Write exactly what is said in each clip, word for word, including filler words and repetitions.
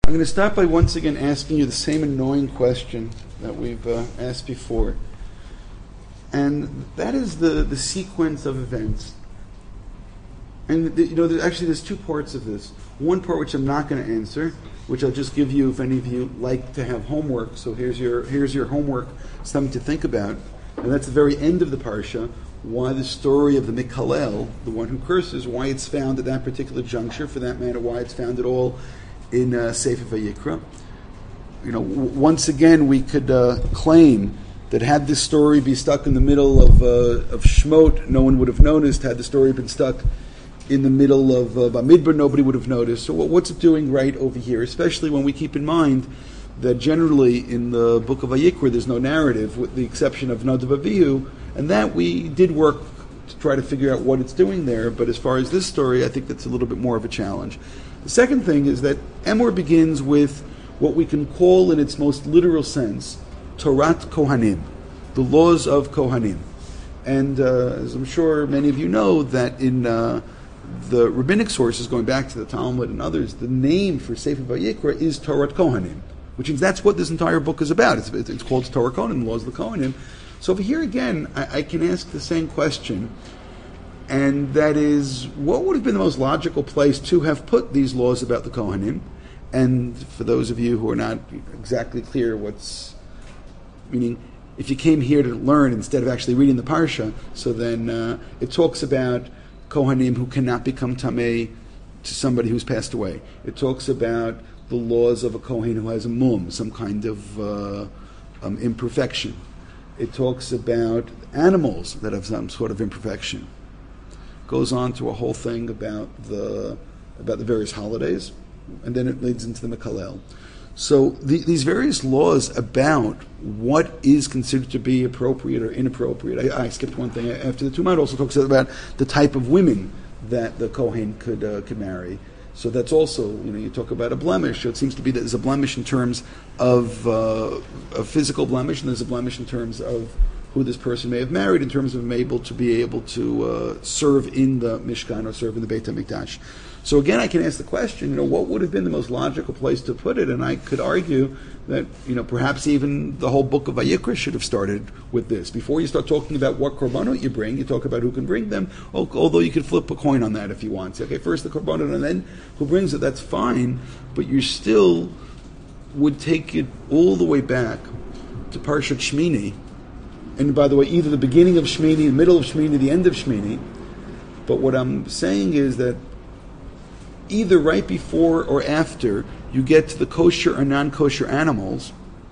I'm going to start by once again asking you the same annoying question that we've uh, asked before. And that is the, the sequence of events. And the, you know, there, actually there's two parts of this. One part which I'm not going to answer, which I'll just give you if any of you like to have homework. So here's your here's your homework, something to think about. And that's the very end of the parsha, why the story of the Mikalel, the one who curses, why it's found at that particular juncture, for that matter, why it's found at all in uh, Sefer Vayikra. You know, w- once again, we could uh, claim that had this story be stuck in the middle of uh, of Shmot, no one would have noticed. Had the story been stuck in the middle of uh, Bamidbar, nobody would have noticed. So what's it doing right over here? Especially when we keep in mind that generally in the book of Vayikra there's no narrative, with the exception of Nadav Avihu, and that we did work to try to figure out what it's doing there. But as far as this story, I think that's a little bit more of a challenge. The second thing is that Emor begins with what we can call in its most literal sense, Torat Kohanim, the laws of Kohanim. And uh, as I'm sure many of you know, that in uh, the rabbinic sources, going back to the Talmud and others, the name for Sefer Vayikra is Torat Kohanim, which means that's what this entire book is about. It's, it's called Torah Kohanim, laws of the Kohanim. So over here again, I, I can ask the same question, and that is, what would have been the most logical place to have put these laws about the Kohanim? And for those of you who are not exactly clear what's, meaning, if you came here to learn instead of actually reading the Parsha, so then uh, it talks about Kohanim who cannot become Tameh to somebody who's passed away. It talks about the laws of a Kohen who has a mum, some kind of uh, um, imperfection. It talks about animals that have some sort of imperfection. Goes on to a whole thing about the about the various holidays, and then it leads into the Mikalel. So the, these various laws about what is considered to be appropriate or inappropriate. I, I skipped one thing after the Tumah. It also talks about the type of women that the Kohen could uh, could marry. So that's also, you know, you talk about a blemish. So it seems to be that there's a blemish in terms of uh, a physical blemish, and there's a blemish in terms of who this person may have married, in terms of being able to be able to uh, serve in the Mishkan or serve in the Beit HaMikdash. So again, I can ask the question, you know, what would have been the most logical place to put it? And I could argue that, you know, perhaps even the whole book of Vayikra should have started with this. Before you start talking about what korbanot you bring, you talk about who can bring them, although you could flip a coin on that if you want. Say, okay, first the korbanot and then who brings it, that's fine, but you still would take it all the way back to Parshat Shmini. And by the way, either the beginning of Shmini, the middle of Shmini, the end of Shmini. But what I'm saying is that either right before or after you get to the kosher or non-kosher animals,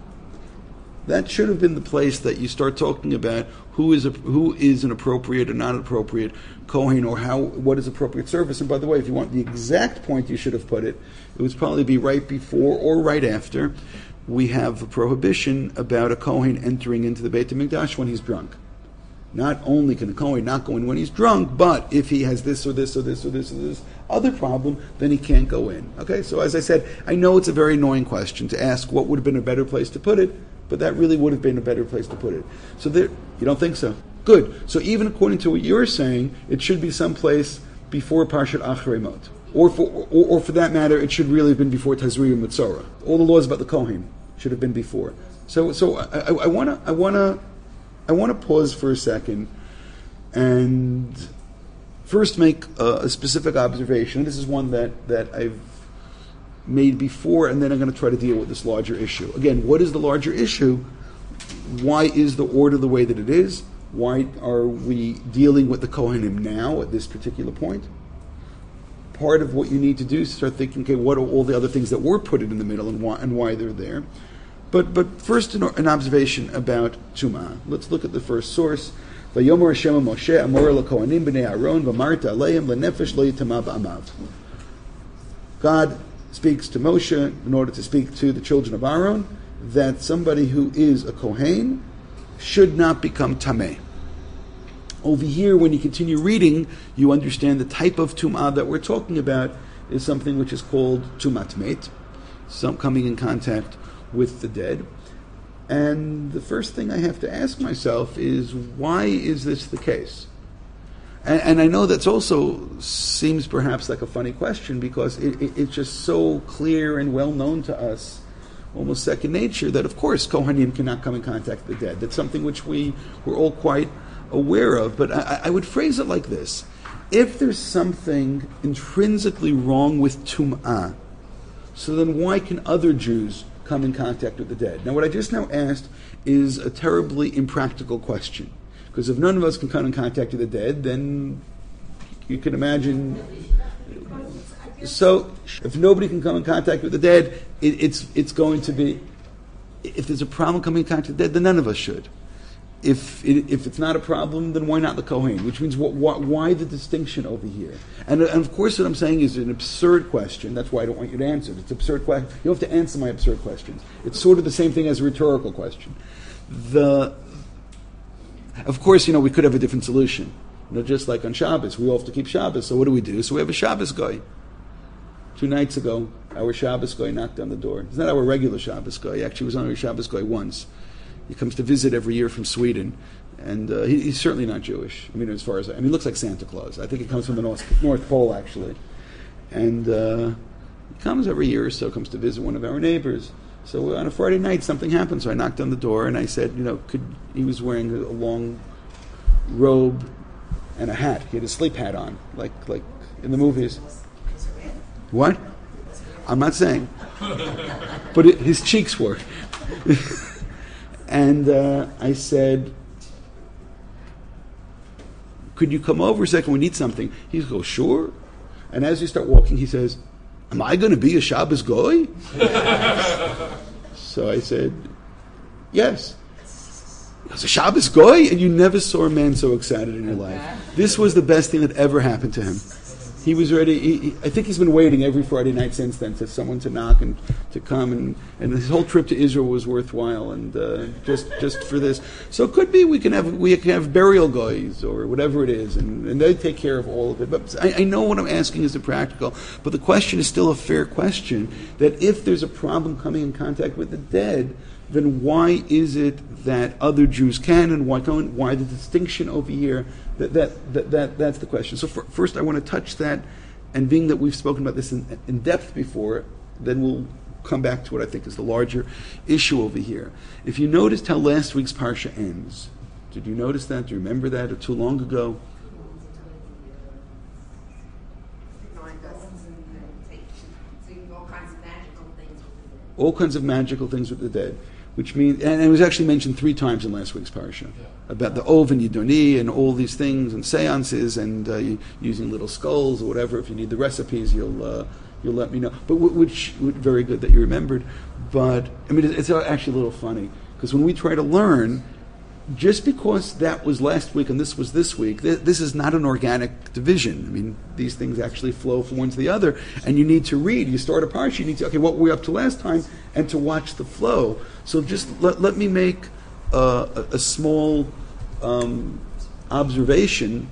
that should have been the place that you start talking about who is a, who is an appropriate or not appropriate Kohen, or how what is appropriate service. And by the way, if you want the exact point you should have put it, it would probably be right before or right after we have a prohibition about a Kohen entering into the Beit HaMikdash when he's drunk. Not only can a Kohen not go in when he's drunk, but if he has this or this or this or this or this other problem, then he can't go in. Okay, so as I said, I know it's a very annoying question to ask what would have been a better place to put it, but that really would have been a better place to put it. So there, you don't think so? Good. So even according to what you're saying, it should be someplace before Parshat Acharei Mot. Or for, or, or for that matter, it should really have been before Tazria Mitzorah. All the laws about the Kohen should have been before. So, so I want to, I want to, I want to pause for a second and first make a, a specific observation. This is one that, that I've made before, and then I'm going to try to deal with this larger issue. Again, what is the larger issue? Why is the order the way that it is? Why are we dealing with the Kohanim now at this particular point? Part of what you need to do is start thinking, okay, what are all the other things that were put in the middle and why, and why they're there? But but first an, an observation about Tumah. Let's look at the first source. Vayomer Hashem Moshe Amor LaKohanim B'nei Aaron V'marta Aleim L'nefesh Lo Yitama B'amav. God speaks to Moshe in order to speak to the children of Aaron that somebody who is a Kohen should not become Tameh. Over here, when you continue reading, you understand the type of Tumah that we're talking about is something which is called Tumat Met, some coming in contact with the dead. And the first thing I have to ask myself is, why is this the case? And, and I know that's also seems perhaps like a funny question because it, it, it's just so clear and well known to us, almost second nature, that of course Kohanim cannot come in contact with the dead. That's something which we we're all quite aware of. But I, I would phrase it like this: if there's something intrinsically wrong with Tum'ah, so then why can other Jews come in contact with the dead? Now, what I just now asked is a terribly impractical question. Because if none of us can come in contact with the dead, then you can imagine. So, if nobody can come in contact with the dead, it, it's it's going to be. If there's a problem coming in contact with the dead, then none of us should. If it, if it's not a problem, then why not the Kohen? Which means what, what, why the distinction over here? And, and of course, what I'm saying is an absurd question. That's why I don't want you to answer it. It's an absurd question. You don't have to answer my absurd questions. It's sort of the same thing as a rhetorical question. The Of course, you know, we could have a different solution. You know, just like on Shabbos, we all have to keep Shabbos. So what do we do? So we have a Shabbos guy. Two nights ago, our Shabbos guy knocked on the door. It's not our regular Shabbos guy. He actually was on our Shabbos guy once. He comes to visit every year from Sweden, and uh, he, he's certainly not Jewish. I mean, as far as I mean, he looks like Santa Claus. I think he comes from the North, North Pole, actually. And uh, he comes every year or so, comes to visit one of our neighbors. So on a Friday night, something happened. So I knocked on the door and I said, you know, could he was wearing a long robe and a hat. He had a sleep hat on, like like in the movies. What? I'm not saying, but it, his cheeks were. And uh, I said, could you come over a second? We need something. He goes, sure. And as we start walking, he says, am I going to be a Shabbos goy? So I said, yes. He goes, a Shabbos goy? And you never saw a man so excited in your life. This was the best thing that ever happened to him. He was ready. He, he, I think he's been waiting every Friday night since then for someone to knock and to come. And, and his whole trip to Israel was worthwhile, and uh, just just for this. So it could be we can have we can have burial guys or whatever it is, and, and they take care of all of it. But I, I know what I'm asking is impractical. But the question is still a fair question. That if there's a problem coming in contact with the dead, then why is it that other Jews can, and why don't? Why the distinction over here? That, that, that, that that's the question. So for, first I want to touch that, and being that we've spoken about this in, in depth before, then we'll come back to what I think is the larger issue over here. If you noticed how last week's Parsha ends, did you notice that? Do you remember that, or too long ago? All kinds of magical things with the dead. Which means, and it was actually mentioned three times in last week's parsha, yeah. About the Ov and Yidoni and all these things and seances and uh, using little skulls or whatever. If you need the recipes, you'll uh, you'll let me know. But w- which, which very good that you remembered. But I mean, it's actually a little funny because when we try to learn, just because that was last week and this was this week, th- this is not an organic division. I mean, these things actually flow from one to the other, and you need to read. You start a parsha, you need to, okay, what were we up to last time, and to watch the flow. So just let, let me make uh, a, a small um, observation.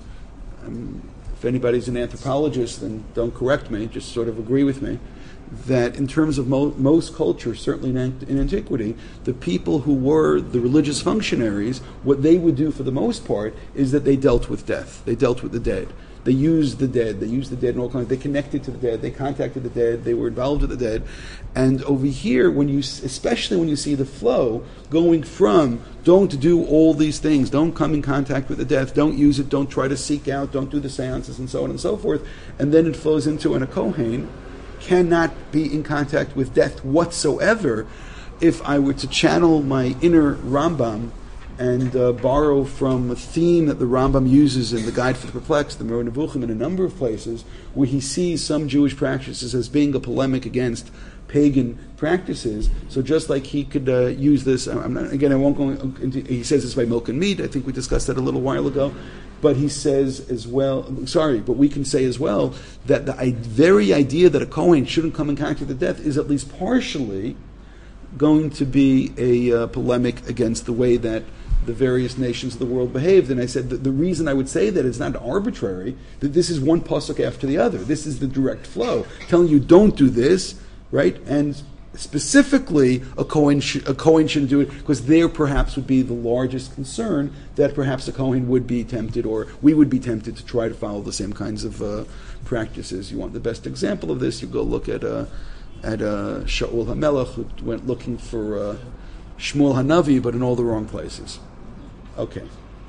Um, if anybody's an anthropologist, then don't correct me, just sort of agree with me, that in terms of mo- most cultures, certainly in, ant- in antiquity, the people who were the religious functionaries, what they would do for the most part is that they dealt with death. They dealt with the dead. They used the dead. They used the dead in all kinds. They connected to the dead. They contacted the dead. They were involved with the dead. And over here, when you, especially when you see the flow going from don't do all these things, don't come in contact with the death, don't use it, don't try to seek out, don't do the seances, and so on and so forth, and then it flows into an a Kohen cannot be in contact with death whatsoever. If I were to channel my inner Rambam and uh, borrow from a theme that the Rambam uses in the Guide for the Perplexed, the Moreh Nevuchim, in a number of places, where he sees some Jewish practices as being a polemic against pagan practices. So just like he could uh, use this, I'm not, again, I won't go into, he says this by milk and meat, I think we discussed that a little while ago, but he says as well, sorry, but we can say as well, that the I- very idea that a Kohen shouldn't come in contact with death is at least partially going to be a uh, polemic against the way that the various nations of the world behaved. And I said that the reason I would say that is not arbitrary, that this is one pasuk after the other. This is the direct flow, telling you don't do this, right? And specifically a Kohen, sh- a Kohen shouldn't do it, because there perhaps would be the largest concern that perhaps a Kohen would be tempted, or we would be tempted to try to follow the same kinds of uh, practices. You want the best example of this, you go look at uh, at uh, Shaul HaMelech, who went looking for uh, Shmuel HaNavi, but in all the wrong places. Okay.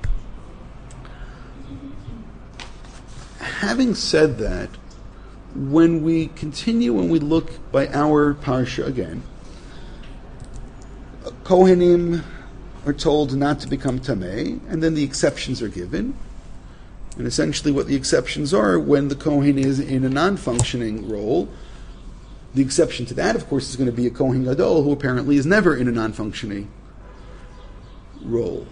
Having said that, when we continue and we look by our parsha again, Kohanim are told not to become tamei, and then the exceptions are given. And essentially what the exceptions are, when the Kohen is in a non-functioning role, the exception to that, of course, is going to be a Kohen Gadol, who apparently is never in a non-functioning role.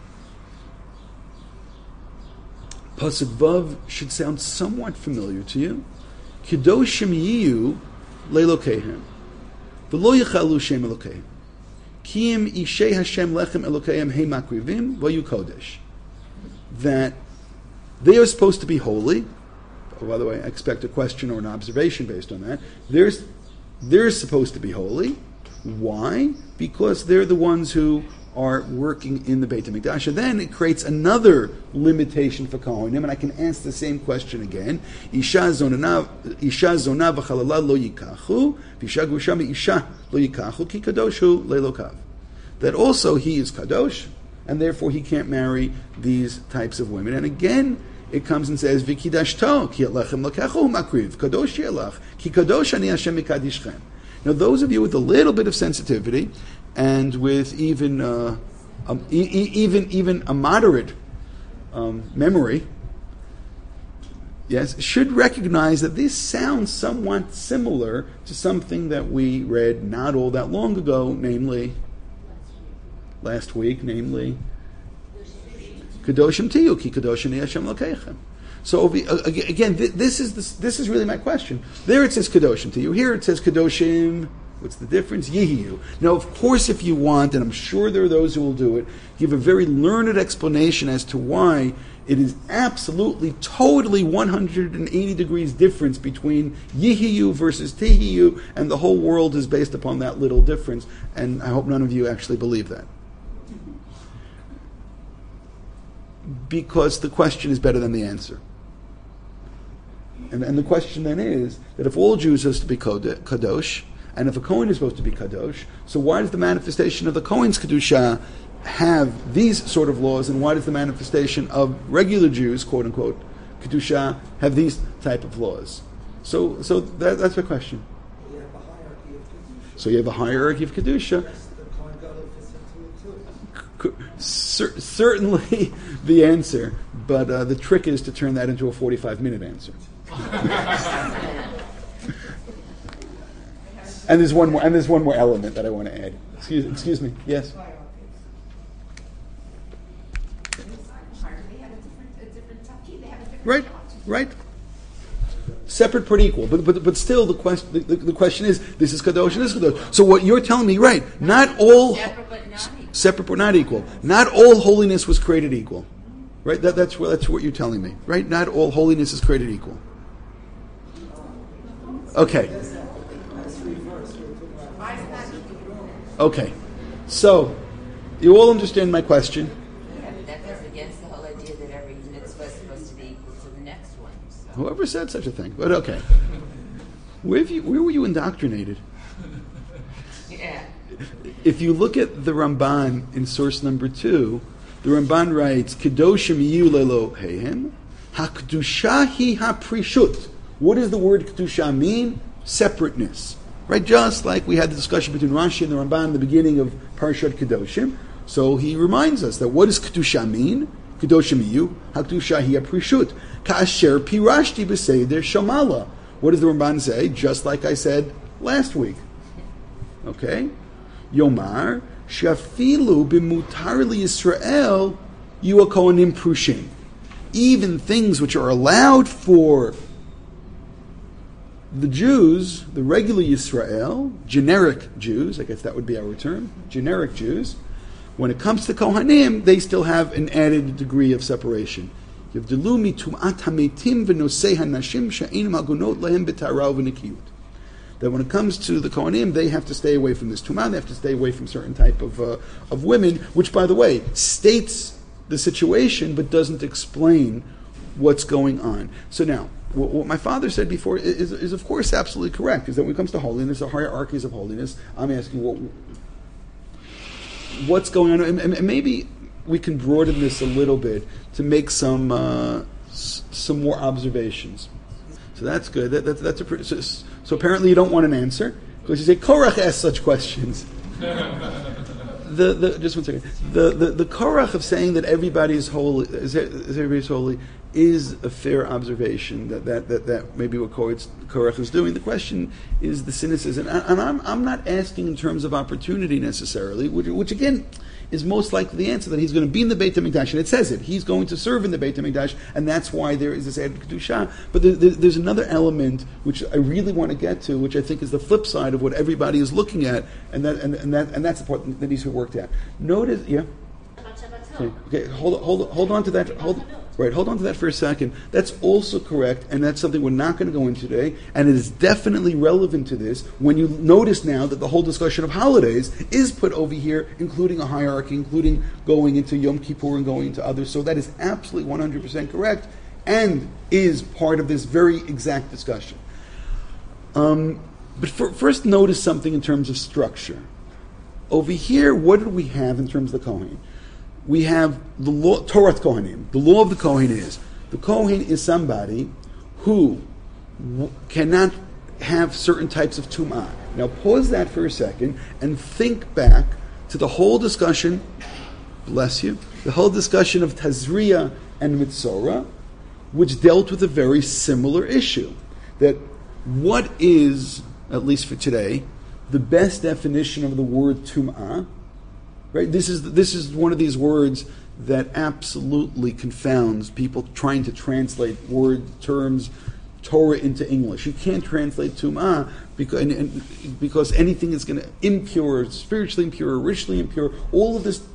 Pasuk Vav should sound somewhat familiar to you. Kedoshim yiyu le'elokehem, v'lo yichalu shem elokehem, kiim ishei Hashem lechem elokehem hei makrivim v'yu kodesh. That they are supposed to be holy. Oh, by the way, I expect a question or an observation based on that. They're, they're supposed to be holy. Why? Because they're the ones who are working in the Beit HaMikdash. And then it creates another limitation for Kohanim, and I can answer the same question again. Isha zonah v'chalala lo yikachu, v'isha grusha me'isha lo yikachu, ki kadoshu le'lokav. That also he is kadosh, and therefore he can't marry these types of women. And again, it comes and says, V'kidashto, ki lechem lakechu makriv, kadosh yelach, ki kadosh ani Hashem mikadishchem. Now those of you with a little bit of sensitivity, and with even uh, um, e- e- even even a moderate um, memory, yes, should recognize that this sounds somewhat similar to something that we read not all that long ago, namely last week, namely Kadoshim Tiyu, Ki Kadoshim Hashem Lokeichem. So again, this is this, this is really my question. There it says Kadoshim Tiyu. Here it says Kadoshim. What's the difference? Yihiyu. Now, of course, if you want, and I'm sure there are those who will do it, give a very learned explanation as to why it is absolutely, totally one hundred eighty degrees difference between Yihiyu versus Tihiyu, and the whole world is based upon that little difference. And I hope none of you actually believe that. Because the question is better than the answer. And, and the question then is that if all Jews are to be kadosh, and if a Kohen is supposed to be kadosh, so why does the manifestation of the Kohen's kedusha have these sort of laws, and why does the manifestation of regular Jews, quote unquote, kedusha, have these type of laws? So, so that, that's the question. You have a hierarchy of kedusha. So you have a hierarchy of kedusha. Yes, the Kohen Gadol fits into it too. C- certainly the answer, but uh, the trick is to turn that into a forty-five minute answer. And there's one more. And there's one more element that I want to add. Excuse, excuse me. Yes. Right. Right. Separate but equal, but but but still the question the, the, the question is, this is kadosh and this is kadosh. So what you're telling me, right? Not all separate but not equal. Separate but not equal. Not all holiness was created equal, right? That that's what that's what you're telling me, right? Not all holiness is created equal. Okay. Okay, so you all understand my question. Yeah, but that goes against the whole idea that every mitzvah is supposed to be equal to the next one. So. Whoever said such a thing, but okay. Where, have you, where were you indoctrinated? Yeah. If you look at the Ramban in source number two, the Ramban writes, Kedoshim yiyu le'elohehem, hakdusha hi haprishut. What does the word kedusha mean? Separateness. Right, just like we had the discussion between Rashi and the Ramban in the beginning of Parshat Kedoshim. So he reminds us that what does Kedusha mean? Kedoshim yiyu, hakdusha hi aprishut. Ka'asher pirashti b'seider shamala. What does the Ramban say? Just like I said last week. Okay? Yomar, shafilu b'mutar liYisrael yu kohanim prushim. Even things which are allowed for the Jews, the regular Yisrael, generic Jews, I guess that would be our term, generic Jews, when it comes to Kohanim, they still have an added degree of separation. that when it comes to the Kohanim, they have to stay away from this tumah, they have to stay away from certain type of uh, of women, which, by the way, states the situation but doesn't explain what's going on. So now, what, what my father said before is, is, of course, absolutely correct, is that when it comes to holiness, the hierarchies of holiness, I'm asking what what's going on, and, and maybe we can broaden this a little bit to make some uh, s- some more observations. So that's good. That, that, that's a pretty, so, so apparently you don't want an answer because you say Korach asks such questions. the, the just one second. The, the the Korach of saying that everybody is holy, is, is everybody's holy, is a fair observation. That that that, that maybe what Korach is doing. The question is the cynicism, and, and I'm I'm not asking in terms of opportunity necessarily, which, which again is most likely the answer, that he's going to be in the Beit HaMikdash, and it says it. He's going to serve in the Beit HaMikdash, and that's why there is this added Kedusha. But there, there, there's another element which I really want to get to, which I think is the flip side of what everybody is looking at, and that and, and that and that's the part that needs to be worked out. Notice, yeah. Okay, okay, hold hold hold on to that. Hold right, hold on to that for a second. That's also correct, and that's something we're not going to go into today. And it is definitely relevant to this when you notice now that the whole discussion of holidays is put over here, including a hierarchy, including going into Yom Kippur and going into others. So that is absolutely one hundred percent correct, and is part of this very exact discussion. Um, but for, first, notice something in terms of structure. Over here, what do we have in terms of the Kohen? We have the law, Torah Kohanim. The law of the Kohen is, the Kohen is somebody who w- cannot have certain types of tum'ah. Now pause that for a second and think back to the whole discussion, bless you, the whole discussion of Tazria and Mitzorah, which dealt with a very similar issue. That what is, at least for today, the best definition of the word tum'ah? Right? This is this is one of these words that absolutely confounds people trying to translate word terms, Torah into English. You can't translate tum'ah because and, and, because anything is going to impure, spiritually impure, ritually impure. All of this.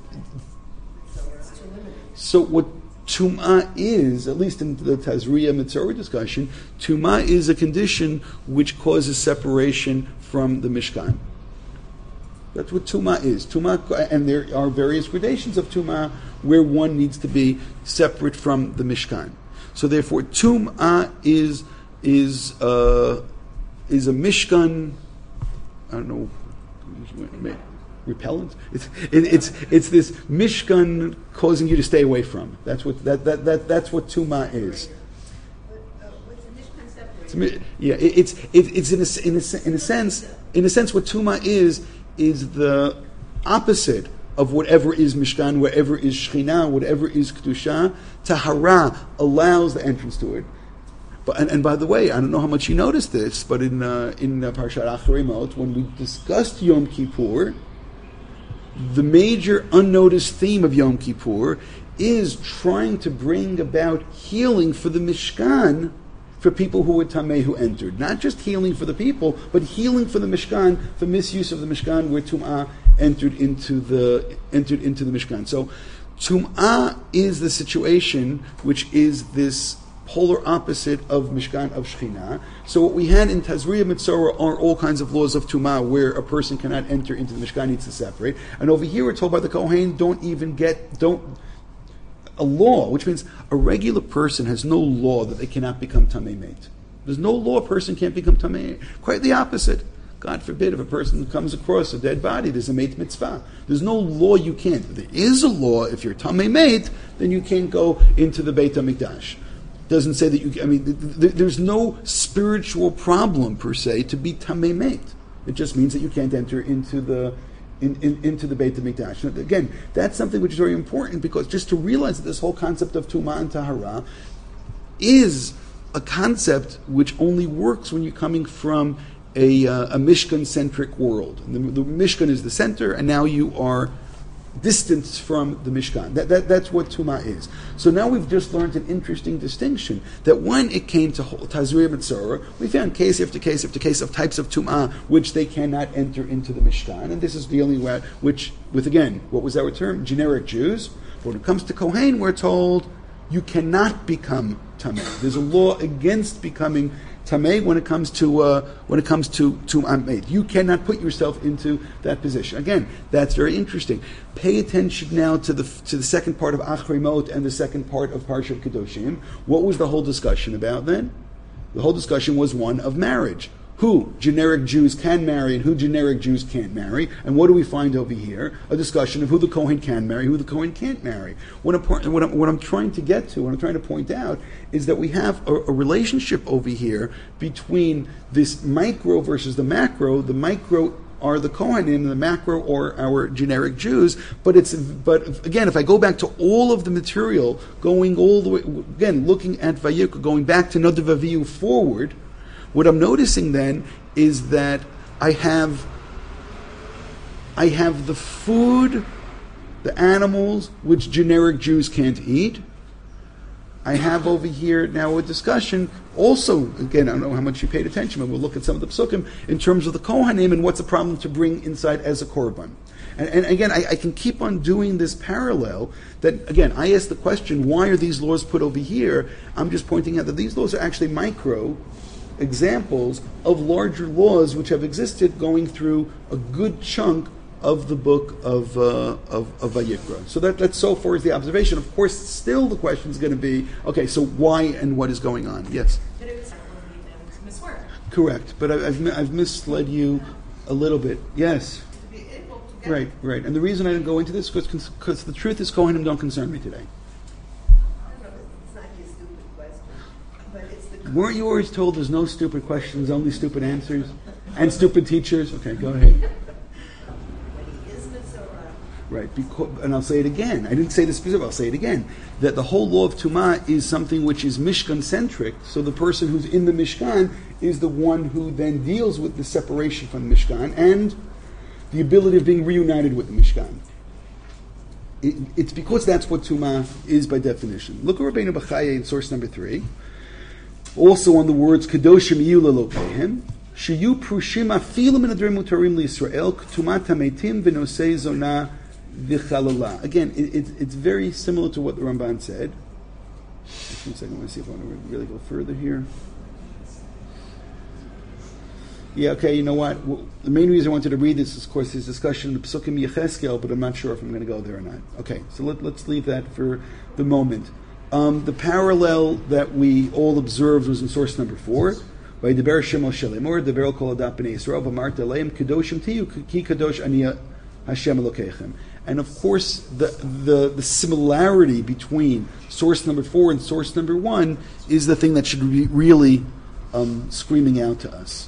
So what tum'ah is, at least in the Tazria Mitzorah discussion, tum'ah is a condition which causes separation from the Mishkan. That's what tumah is. Tumah, and there are various gradations of tumah where one needs to be separate from the Mishkan. So therefore, tumah is is uh, is a Mishkan. I don't know, repellent. It's it, it's it's this Mishkan causing you to stay away from. That's what that that, that that's what tumah is. It's, yeah, it, it's it, it's in a, in a in a sense in a sense what tumah is. is the opposite of whatever is Mishkan, whatever is Shekhinah, whatever is Kedusha. Tahara allows the entrance to it. But and, and by the way, I don't know how much you noticed this, but in uh, in uh, Parshat Acharei Mot, when we discussed Yom Kippur, the major unnoticed theme of Yom Kippur is trying to bring about healing for the Mishkan, for people who were Tameh who entered. Not just healing for the people, but healing for the Mishkan, for misuse of the Mishkan where Tum'ah entered into the entered into the Mishkan. So Tum'ah is the situation which is this polar opposite of Mishkan, of Shekhinah. So what we had in Tazria Mitzorah are all kinds of laws of Tum'ah where a person cannot enter into the Mishkan, needs to separate. And over here we're told by the Kohen, don't even get, don't, a law, which means a regular person has no law that they cannot become Tamei Meit. There's no law a person can't become Tamei. Quite the opposite. God forbid if a person comes across a dead body, there's a Meit Mitzvah. There's no law you can't. There is a law, if you're Tamei Meit, then you can't go into the Beit HaMikdash. Doesn't say that you, I mean, th- th- there's no spiritual problem per se to be Tamei Meit. It just means that you can't enter into the In, in, into the Beit HaMikdash. Now, again, that's something which is very important because just to realize that this whole concept of Tumah and Tahara is a concept which only works when you're coming from a, uh, a Mishkan-centric world. And the, the Mishkan is the center, and now you are distanced from the Mishkan. That, that, that's what Tumah is. So now we've just learned an interesting distinction, that when it came to Tazria Mitzorah, we found case after case after case of types of Tumah which they cannot enter into the Mishkan, and this is dealing with, which, with again, what was our term? Generic Jews. But when it comes to Kohen, we're told, you cannot become Tameh. There's a law against becoming tamei when it comes to uh, when it comes to to amed. You cannot put yourself into that position. Again, that's very interesting. Pay attention now to the to the second part of Achrei Mot and the second part of Parshat Kedoshim. What was the whole discussion about then? The whole discussion was one of marriage. Who generic Jews can marry and who generic Jews can't marry. And what do we find over here? A discussion of who the Kohen can marry, who the Kohen can't marry. What I'm, what I'm, what I'm trying to get to, what I'm trying to point out, is that we have a, a relationship over here between this micro versus the macro. The micro are the Kohanim, and the macro or our generic Jews. But it's but again, if I go back to all of the material, going all the way, again, looking at Vayikra, going back to Nadav Avihu forward, what I'm noticing then is that I have I have the food, the animals, which generic Jews can't eat. I have over here now a discussion, also, again, I don't know how much you paid attention, but we'll look at some of the psukim in terms of the Kohanim and what's the problem to bring inside as a korban. And, and again, I, I can keep on doing this parallel that, again, I asked the question, why are these laws put over here? I'm just pointing out that these laws are actually micro examples of larger laws which have existed going through a good chunk of the book of uh, of, of Vayikra. So that that's so far as the observation. Of course, still the question is going to be, okay, so why and what is going on? Yes? But it was to miswork. Correct, but I, I've I've misled you a little bit. Yes. To be able to get Right, right. And the reason I didn't go into this was because the truth is Kohanim don't concern me today. It's not your stupid question, but it's the Weren't you always told there's no stupid questions, only stupid answers? And stupid teachers? Okay, go ahead. when he is Mitzorah. Right, because, and I'll say it again. I didn't say this specifically, I'll say it again. That the whole law of Tumah is something which is Mishkan-centric, so the person who's in the Mishkan is the one who then deals with the separation from the Mishkan and the ability of being reunited with the Mishkan. It, it's because that's what Tumah is by definition. Look at Rabbeinu Bachaya in source number three. Also on the words Kedoshim Yiyu Lelokehem, Shiyu Prushim Afilu Min Adrim Mutarim LiYisrael K'tumat HaMeitim V'Nosei Zonah V'Chalala. Again, it, it, it's very similar to what the Ramban said. Just one second, I want to see if I want to really go further here. Yeah, okay, you know what? Well, the main reason I wanted to read this is, of course, is discussion of the Psukim Yecheskel, but I'm not sure if I'm going to go there or not. Okay, so let, let's leave that for the moment. Um, the parallel that we all observed was in source number four. By Deber Shem Moshe Lemor, Deber Kol Adat Bnei Yisrael, V'Amarta Leim Kedoshim Tiyu Ki Kadosh Ani Hashem Elokechem. And of course, the, the the similarity between source number four and source number one is the thing that should be really um, screaming out to us.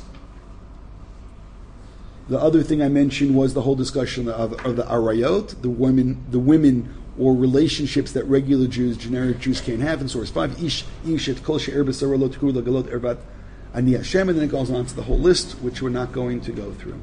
The other thing I mentioned was the whole discussion of, of the arayot, the women, the women or relationships that regular Jews, generic Jews can't have in source five. Ish ish et kol she'er b'sara lo t'kur lagalot ervat ani Hashem, and then it goes on to the whole list, which we're not going to go through.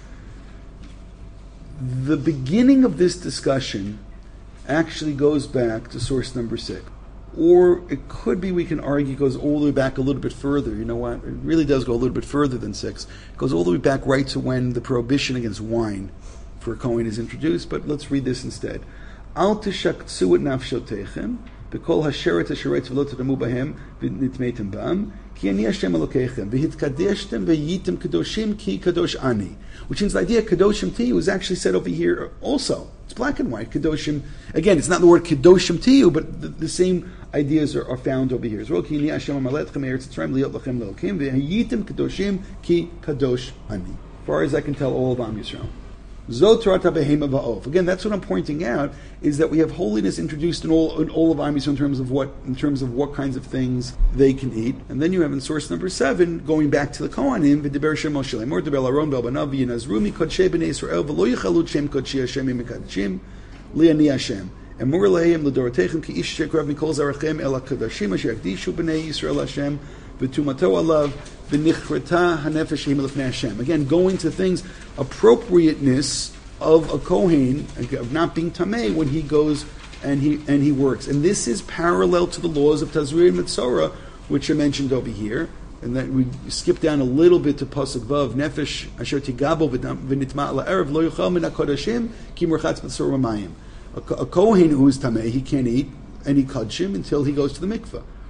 The beginning of this discussion actually goes back to source number six. Or it could be, we can argue, goes all the way back a little bit further. You know what? It really does go a little bit further than six. It goes all the way back right to when the prohibition against wine for a Kohen is introduced. But let's read this instead. Al tishakzu et nafshotechem b'kol hasheret hasheret v'lo tadamu bahem v'nitmeitem bam ki ani Hashem Elokechem v'hitkadeshtem v'yitem kadoshim ki kadosh ani. Which means the idea kadoshim tiyu is actually said over here also. It's black and white. Kadoshim, again, it's not the word kadoshim tiyu, but the, the same ideas are, are found over here. As well, ki ani Hashem amaletchem eretz Mitzrayim liot lachem lelokim v'yitem kadoshim ki kadosh ani. As far as I can tell, all of Am Yisrael. Again, that's what I'm pointing out, is that we have holiness introduced in all in all of Am Yisrael in terms of what in terms of what kinds of things they can eat. And then you have in source number seven, going back to the Kohanim, V'diber Shem Moshe Lemor, Debel Aron Bel Banav V'yinazru Mikodshei B'nei Yisrael V'lo Yichalut Shem Kodshei Hashem Mikadshim Li'ani Hashem. Emor Lehem L'Dorotechem Ki Ish Shekrav Mikol Zarachem El HaKadashim Asher Yakdishu B'nei Yisrael Hashem V'tumato Alav V'nichreta Hanefesh Him L'fnei Hashem. Again, going to things, appropriateness of a Kohen, of not being Tameh when he goes and he and he works. And this is parallel to the laws of Tazrir and Metzora, which are mentioned over here. And then we skip down a little bit to Pasuk Vav, Nefesh Asher Tigabo V'nitma La'erev Lo Yochal Min HaKodashim Ki Merchatz B'tzor Ramayim. A Kohen who is Tameh, he can't eat any Kodshim until he goes to the mikveh.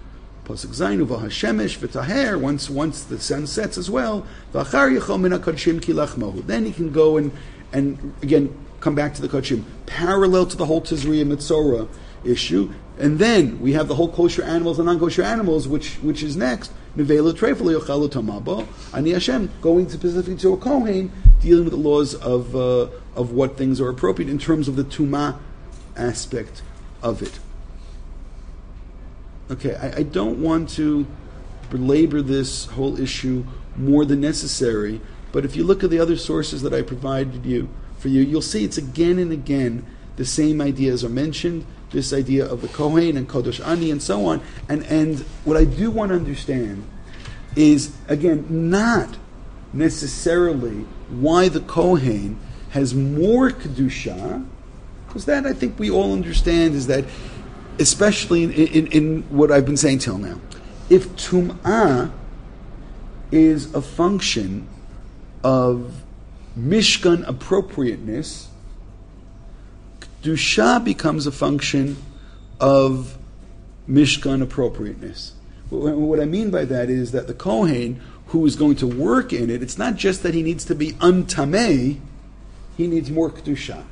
Pasuk Zayin uva hashemesh v'taher. Once once the sun sets as well, v'achar yachol min hakodshim ki lachmahu. Then he can go and and again come back to the kodshim, parallel to the whole Tizriya Mitzorah issue. And then we have the whole kosher animals and non-kosher animals, which which is next. Nevela treifel yochalu tamabo. Ani Hashem going specifically to a kohen, dealing with the laws of uh, of what things are appropriate in terms of the tumah aspect of it. Okay, I, I don't want to belabor this whole issue more than necessary, but if you look at the other sources that I provided you for you, you'll see it's again and again the same ideas are mentioned. This idea of the Kohen and Kodesh Ani and so on. And and what I do want to understand is, again, not necessarily why the Kohen has more Kedusha, because that I think we all understand is that, especially in, in, in what I've been saying till now, if Tum'ah is a function of Mishkan appropriateness, Kedusha becomes a function of Mishkan appropriateness. What I mean by that is that the Kohen who is going to work in it, it's not just that he needs to be untamei, he needs more Kedusha.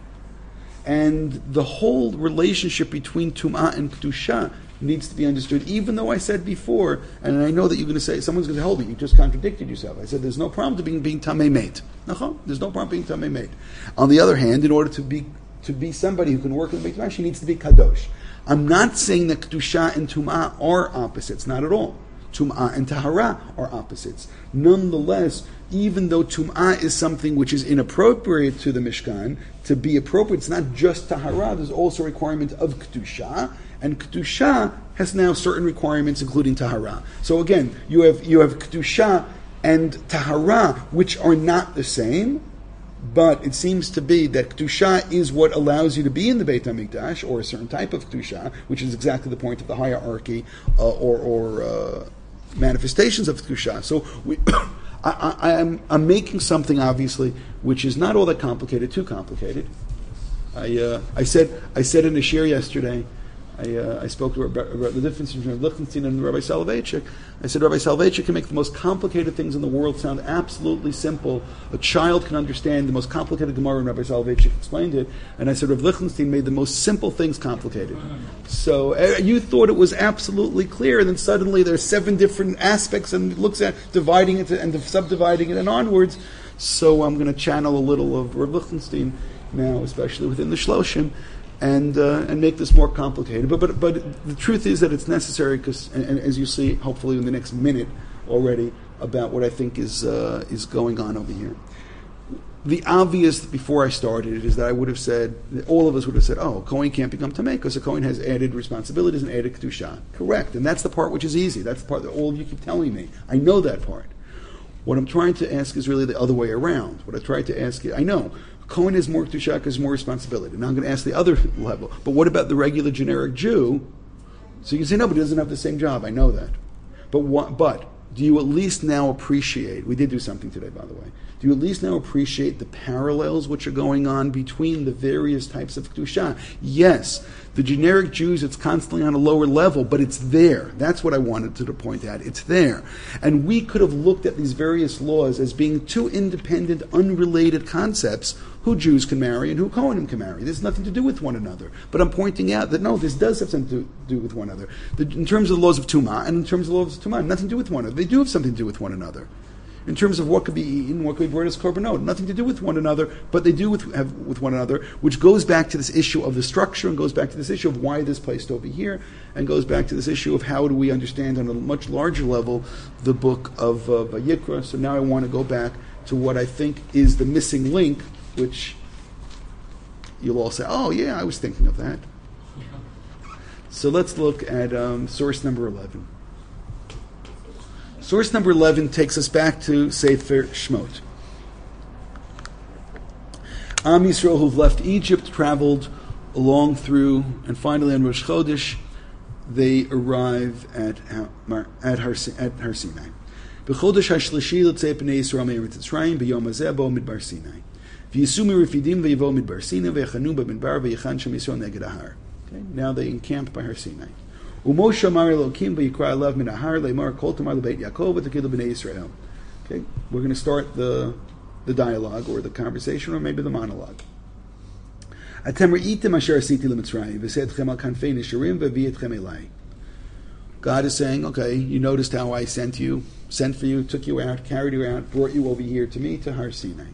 And the whole relationship between Tum'ah and Kedusha needs to be understood, even though I said before, and I know that you're going to say, someone's going to say, hold it, you just contradicted yourself. I said there's no problem to being, being Tamei Meit. There's no problem being Tamei Meit. On the other hand, in order to be to be somebody who can work in the Beit Mikdash, she needs to be Kadosh. I'm not saying that Kedusha and Tum'ah are opposites, not at all. Tum'ah and Tahara are opposites. Nonetheless, even though Tum'ah is something which is inappropriate to the Mishkan, to be appropriate, it's not just Tahara, there's also a requirement of Kedusha, and Kedusha has now certain requirements, including Tahara. So again, you have you have Kedusha and Tahara, which are not the same, but it seems to be that Kedusha is what allows you to be in the Beit HaMikdash, or a certain type of Kedusha, which is exactly the point of the hierarchy, uh, or, or uh, manifestations of Kedusha. So we, I, I, I'm, I'm making something, obviously, which is not all that complicated, too complicated. I, uh, I said I said in a shir yesterday, I, uh, I spoke to about the difference between Lichtenstein and Rabbi Soloveitchik. I said Rabbi Soloveitchik can make the most complicated things in the world sound absolutely simple. A child can understand the most complicated Gemara, and Rabbi Soloveitchik explained it. And I said Rabbi Lichtenstein made the most simple things complicated. So uh, you thought it was absolutely clear, and then suddenly there's seven different aspects, and it looks at dividing it and subdividing it and onwards. So I'm going to channel a little of Rabbi Lichtenstein now, especially within the Shloshim, and uh, and make this more complicated. But but but the truth is that it's necessary, because, and, and as you see, hopefully in the next minute already, about what I think is uh, is going on over here. The obvious before I started is that I would have said, all of us would have said, oh, a Kohen can't become Tamei because a Kohen has added responsibilities and added Kedusha. Correct, and that's the part which is easy. That's the part that all of you keep telling me. I know that part. What I'm trying to ask is really the other way around. What I tried to ask you, I know, Kohen has more Kedusha because more responsibility. Now I'm going to ask the other level. But what about the regular generic Jew? So you can say, no, but he doesn't have the same job. I know that. But what, but do you at least now appreciate, we did do something today, by the way, do you at least now appreciate the parallels which are going on between the various types of Kedusha? Yes, the generic Jews, it's constantly on a lower level, but it's there. That's what I wanted to point out. It's there. And we could have looked at these various laws as being two independent, unrelated concepts, who Jews can marry and who Kohanim can marry. There's nothing to do with one another. But I'm pointing out that no, this does have something to do with one another. The, in terms of the laws of Tumah and in terms of the laws of Tumah, nothing to do with one another. They do have something to do with one another. In terms of what could be eaten, what could be brought as korbanot, nothing to do with one another, but they do with, have with one another, which goes back to this issue of the structure and goes back to this issue of why this placed over here, and goes back to this issue of how do we understand on a much larger level the book of uh, Vayikra. So now I want to go back to what I think is the missing link, which you'll all say, oh yeah, I was thinking of that. So let's look at um, source number eleven. Source number eleven takes us back to Sefer Shmot. Am Yisrael who've left Egypt, traveled along through, and finally on Rosh Chodesh, they arrive at at Har, at Har Sinai. B'chodesh hashlishi l'tzei pnei Yisrael me'eretz Mitzrayim b'yom hazeh bo midbar Sinai. V'yisu mirefidim v'yivo midbar Sinai v'yachanu b'midbar v'yachan shem Yisrael neged ahar. Now they encamp by Har Sinai. Umoshe amar Elokim v'yikra elav min ahar le'mar kol tamar lebeit Yaakov v'tekilu b'nei Yisrael. Okay, we're going to start the the dialogue or the conversation or maybe the monologue. Atem ra'item asher asiti leMitzrayim v'seitchem al kanfei nisharim v'vi'etchem elai. God is saying, okay, you noticed how I sent you, sent for you, took you out, carried you out, brought you over here to me, to Har Sinai.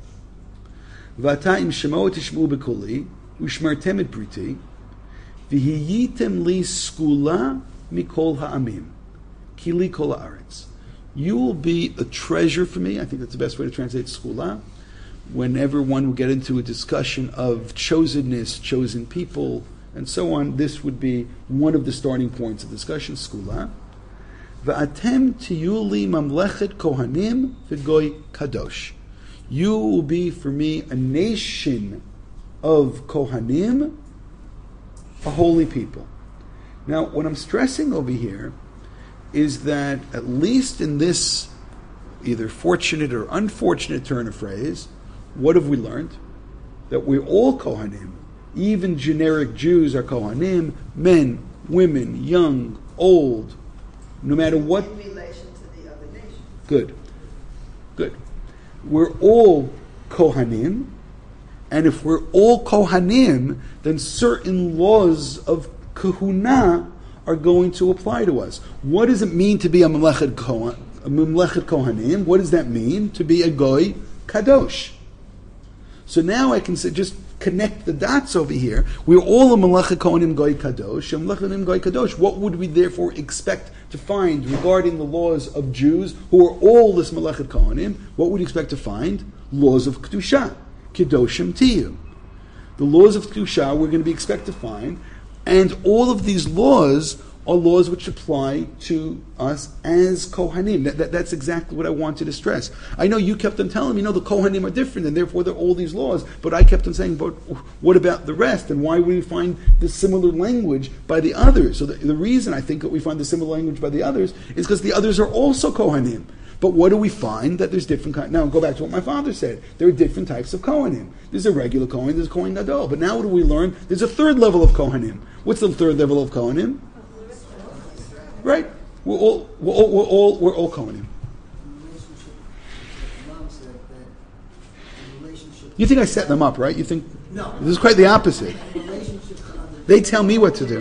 V'ata im shemo tishmu b'kuli u'shmartem et briti v'hiyitem li skula mikol ha'amim ki li kol ha'aretz. You will be a treasure for me. I think that's the best way to translate skula. Whenever one will get into a discussion of chosenness, chosen people, and so on, this would be one of the starting points of discussion, skula. V'atem tiyuli mamlechet kohanim v'goy kadosh. You will be for me a nation of kohanim, a holy people. Now, what I'm stressing over here is that at least in this either fortunate or unfortunate turn of phrase, what have we learned? That we're all kohanim. Even generic Jews are kohanim, men, women, young, old, no matter what. In relation to the other nations. Good. Good. We're all kohanim, and if we're all kohanim, then certain laws of kahuna are going to apply to us. What does it mean to be a memlechet kohan, a memlechet kohanim? What does that mean to be a goy kadosh? So now I can say, just connect the dots over here. We're all a Melech Kohanim Goy Kadosh, and Melech Kohanim Goy Kadosh. What would we therefore expect to find regarding the laws of Jews who are all this Melech Kohanim? What would you expect to find? Laws of Kedusha, Kedoshim Tiyu. The laws of Kedusha we're going to be expect to find, and all of these laws are laws which apply to us as Kohanim. That, that, that's exactly what I wanted to stress. I know you kept on telling me, no, the Kohanim are different, and therefore there are all these laws, but I kept on saying, but what about the rest? And why would we find the similar language by the others? So the, the reason I think that we find the similar language by the others is because the others are also Kohanim. But what do we find? That there's different kinds. Now, go back to what my father said. There are different types of Kohanim. There's a regular Kohen, there's a Kohen Gadol. But now what do we learn? There's a third level of Kohanim. What's the third level of Kohanim? Right? We're all, we're all, we're all, we're all Kohanim. You think I set them up, right? You think No. this is quite the opposite. They tell me what to do.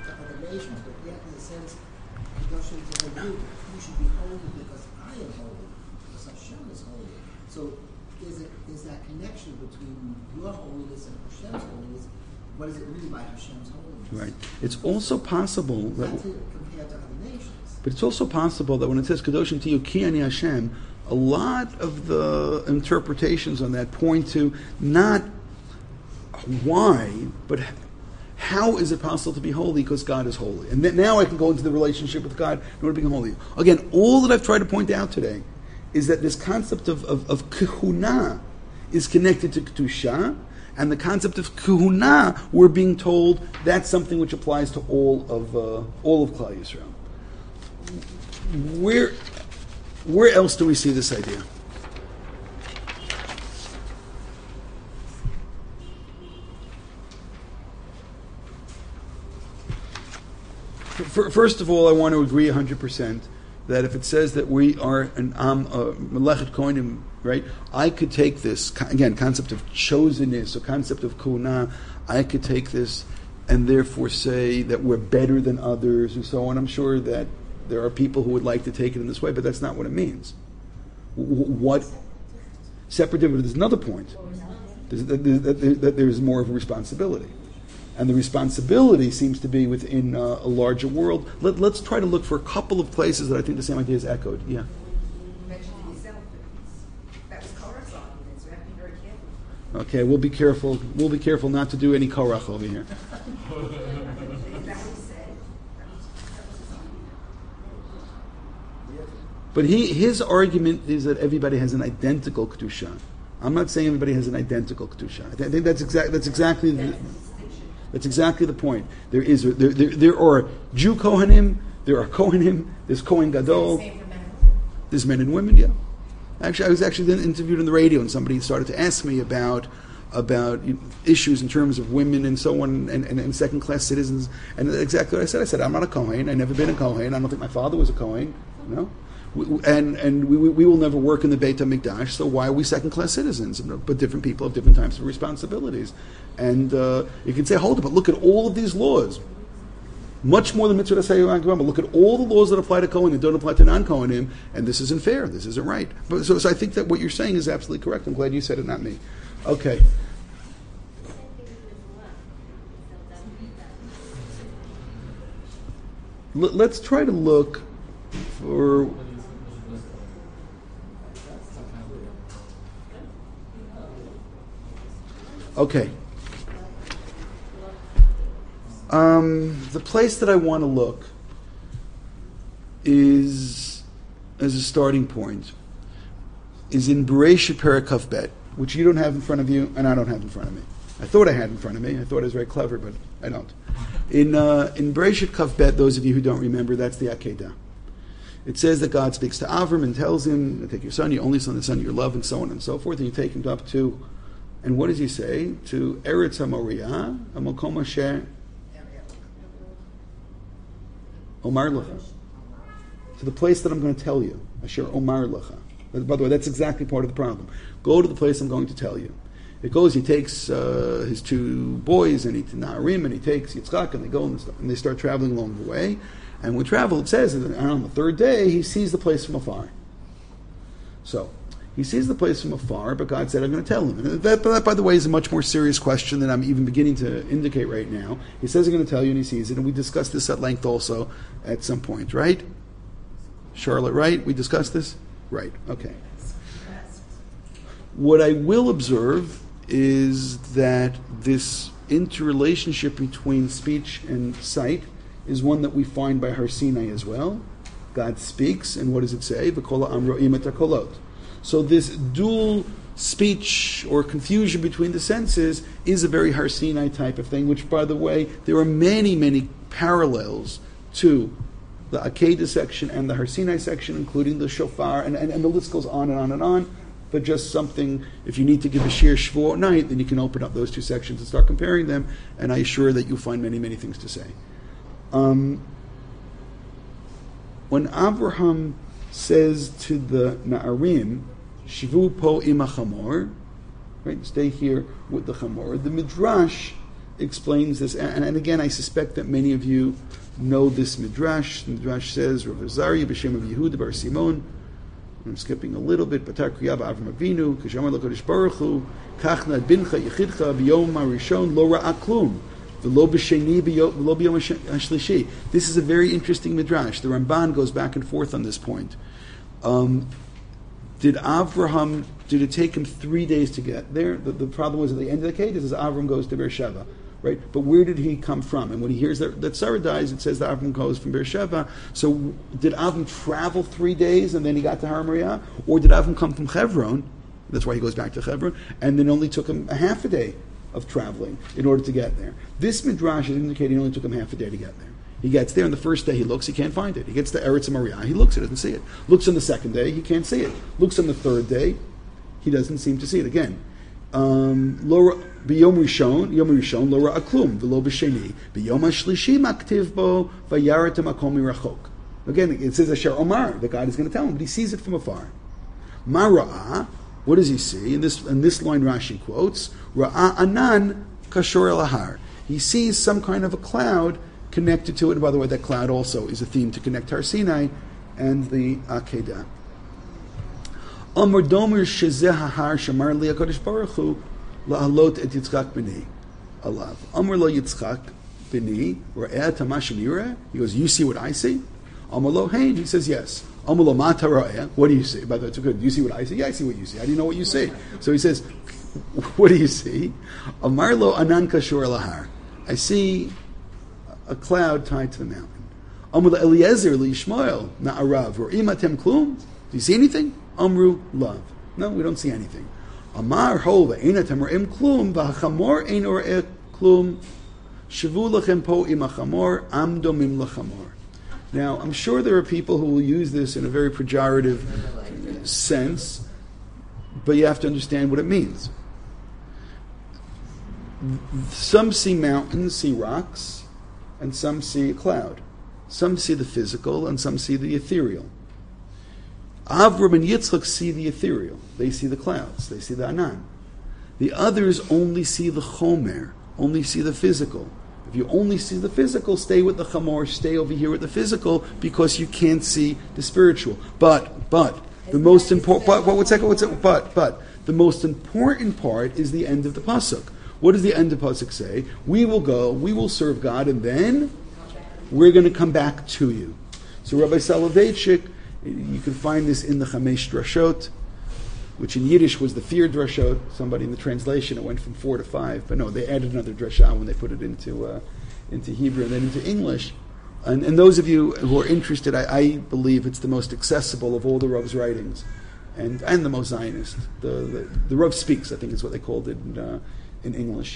So there's, a, there's that connection between your holiness and Hashem's holiness. What does it mean by Hashem's holiness? Right. It's also possible that, That's it compared to other nations. but it's also possible that when it says Kadoshim Tiyu Ki Ani Hashem, a lot of the interpretations on that point to not why, but how is it possible to be holy? Because God is holy. And then now I can go into the relationship with God in order to be holy. Again, all that I've tried to point out today is that this concept of, of, of kahuna is connected to Kedusha, and the concept of kahuna, we're being told that's something which applies to all of uh, all of Klal Yisrael. Where, where else do we see this idea? First of all, I want to agree one hundred percent that if it says that we are an Am, uh, Melechet Kohanim, right, I could take this, again, concept of chosenness or concept of Kohuna, I could take this and therefore say that we're better than others and so on. I'm sure that there are people who would like to take it in this way, but that's not what it means. What? Separate difference. There's another point. There's, that, that there's more of a responsibility. And the responsibility seems to be within uh, a larger world. Let, let's try to look for a couple of places that I think the same idea is echoed. Yeah. You mentioned it yourself. That was Korah's argument, so we have to be very careful. Okay, we'll be careful. We'll be careful not to do any Korach over here. Is that what he said? But he, his argument is that everybody has an identical Kedusha. I'm not saying everybody has an identical Kedusha. I, th- I think that's, exact, that's exactly the, that's exactly the point. There is there, there, there are Jew Kohanim, there are Kohanim, there's Kohen Gadol, there's men and women, yeah. Actually, I was actually then interviewed on the radio, and somebody started to ask me about about you know, issues in terms of women and so on, and, and, and second-class citizens. And exactly what I said. I said, I'm not a Kohen. I've never been a Kohen. I don't think my father was a Kohen. You know? We, and and we, we will never work in the Beit HaMikdash, so why are we second-class citizens? But different people have different types of responsibilities. And uh, you can say, hold it, but look at all of these laws. Much more than Mitzvah Asayim, but look at all the laws that apply to Kohen and don't apply to non-Kohanim, and this isn't fair, this isn't right. But, so, so I think that what you're saying is absolutely correct. I'm glad you said it, not me. Okay. L- let's try to look for... Okay. Um, the place that I want to look is, as a starting point, is in Bereshit Perek Kaf Bet, which you don't have in front of you, and I don't have in front of me. I thought I had in front of me. I thought I was very clever, but I don't. In uh, in Bereshit Kaf Bet, those of you who don't remember, that's the Akedah. It says that God speaks to Avram and tells him, take your son, your only son, the son of your love, and so on and so forth, and you take him up to, and what does he say? To Eretz HaMoriah, HaMakom Asher Omar Lecha. To the place that I'm going to tell you. Asher Omar Lecha. By the way, that's exactly part of the problem. Go to the place I'm going to tell you. It goes, he takes uh, his two boys, and he Na'arim, and he takes Yitzchak, and they go and, and they start traveling along the way. And when travel, it says, and on the third day, he sees the place from afar. So, he sees the place from afar, but God said, I'm going to tell him. And that, that, by the way, is a much more serious question than I'm even beginning to indicate right now. He says he's going to tell you, and he sees it. And we discussed this at length also at some point, right? Charlotte, right? We discussed this? Right, okay. What I will observe is that this interrelationship between speech and sight is one that we find by Har Sinai as well. God speaks, and what does it say? V'kol ha'am ro'im et hakolot. So this dual speech or confusion between the senses is a very Har Sinai type of thing, which, by the way, there are many, many parallels to the Akedah section and the Har Sinai section, including the shofar, and, and, and the list goes on and on and on. But just something, if you need to give a shir shvuah at night, then you can open up those two sections and start comparing them, and I assure that you'll find many, many things to say. Um, when Abraham says to the Na'arim, Shivu po ima chamor, right? Stay here with the chamor. The Midrash explains this, and, and again, I suspect that many of you know this Midrash. The Midrash says, Rav Azariah b'shem of Yehuda bar Simon. I'm skipping a little bit. Batar kriya b'Avram Avinu, k'shamar l'kodesh baruch hu, kach nad bincha yechidcha b'yom harishon lo ra'a klum. This is a very interesting midrash. The Ramban goes back and forth on this point. Um, did Avraham, did it take him three days to get there? The, the problem was at the end of the case is Avram goes to Beersheba, right? But where did he come from? And when he hears that, that Sarah dies, it says that Avram goes from Beersheba. So did Avram travel three days and then he got to Har Moriah? Or did Avram come from Hebron? That's why he goes back to Hebron. And then only took him a half a day of traveling in order to get there. This midrash is indicating it only took him half a day to get there. He gets there, and the first day he looks, he can't find it. He gets to Eretz HaMoriah, he looks, he doesn't see it. Looks on the second day, he can't see it. Looks on the third day, he doesn't seem to see it again. Um, B'yom Rishon, Yom Rishon, lo ra'a klum, v'lo b'sheni. B'yom ha'shlishi maktiv bo, v'yaret ha'makom mirachok. Again, it says Asher Omar, that God is going to tell him, but he sees it from afar. Ma ra'ah, what does he see? In this, in this line Rashi quotes, Ra'a anan kashor el ahar. He sees some kind of a cloud connected to it. And by the way, that cloud also is a theme to connect Har Sinai and the Akedah. Amar domer shezeh hahar shamar li HaKadosh Baruch Hu la'alot et Yitzchak b'ni alav. Amar lo Yitzchak b'ni ra'eh tamash nireh. He goes, you see what I see? Amar lo hein. He says, yes. Amar lo ma tara'eh. What do you see? By the way, it's good. Do you see what I see? Yeah, I see what you see. How do you know what you see? So he says, what do you see? Amar lo anan kashor lahar. I see a cloud tied to the mountain. Amar Eliezer li Yishmael na'arav or imatem klum. Do you see anything? Amru love. No, we don't see anything. Amar ho ve'einatem ra'im klum v'hachamor ein ra'eh klum shavu lachem po im hachamor am domim lachamor. Now, I'm sure there are people who will use this in a very pejorative sense, but you have to understand what it means. some see mountains, see rocks, and some see a cloud. Some see the physical, and some see the ethereal. Avram and Yitzchak see the ethereal. They see the clouds. They see the anan. The others only see the chomer, only see the physical. If you only see the physical, stay with the chamor, stay over here with the physical, because you can't see the spiritual. But, but, the most important, but, but, what's that, what's that, but, but, the most important part is the end of the pasuk. What does the end of the pasuk say? We will go, we will serve God, and then we're going to come back to you. So Rabbi Soloveitchik, you can find this in the Chamesh Drashot, which in Yiddish was the fear drashot. Somebody in the translation, it went from four to five. But no, they added another drashah when they put it into uh, into Hebrew and then into English. And, and those of you who are interested, I, I believe it's the most accessible of all the Rav's writings, and and the most Zionist. The the, the Rav Speaks, I think is what they called it in, uh, in English.